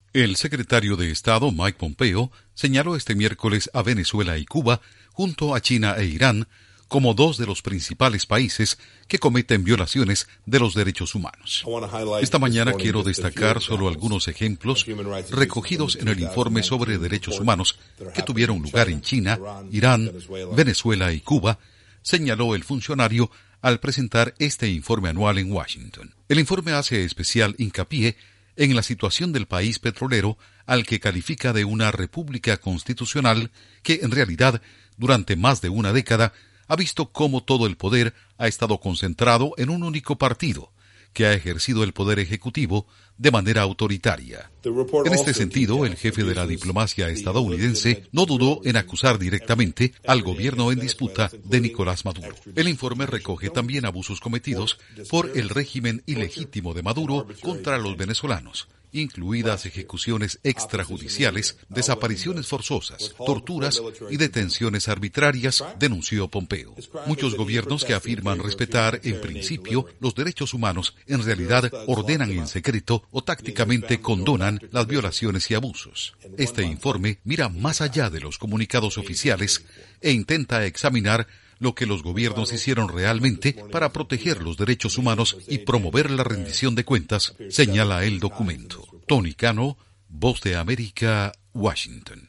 El secretario de Estado Mike Pompeo señaló este miércoles a Venezuela y Cuba, junto a China e Irán, como dos de los principales países que cometen violaciones de los derechos humanos. Esta mañana quiero destacar solo algunos ejemplos recogidos en el informe sobre derechos humanos que tuvieron lugar en China, Irán, Venezuela y Cuba, señaló el funcionario al presentar este informe anual en Washington. El informe hace especial hincapié en la situación del país petrolero, al que califica de una república constitucional que, en realidad, durante más de una década, ha visto cómo todo el poder ha estado concentrado en un único partido, que ha ejercido el poder ejecutivo de manera autoritaria. En este sentido, el jefe de la diplomacia estadounidense no dudó en acusar directamente al gobierno en disputa de Nicolás Maduro. El informe recoge también abusos cometidos por el régimen ilegítimo de Maduro contra los venezolanos, incluidas ejecuciones extrajudiciales, desapariciones forzosas, torturas y detenciones arbitrarias, denunció Pompeo. Muchos gobiernos que afirman respetar en principio los derechos humanos en realidad ordenan en secreto o tácticamente condonan las violaciones y abusos. Este informe mira más allá de los comunicados oficiales e intenta examinar lo que los gobiernos hicieron realmente para proteger los derechos humanos y promover la rendición de cuentas, señala el documento. Tony Cano, Voz de América, Washington.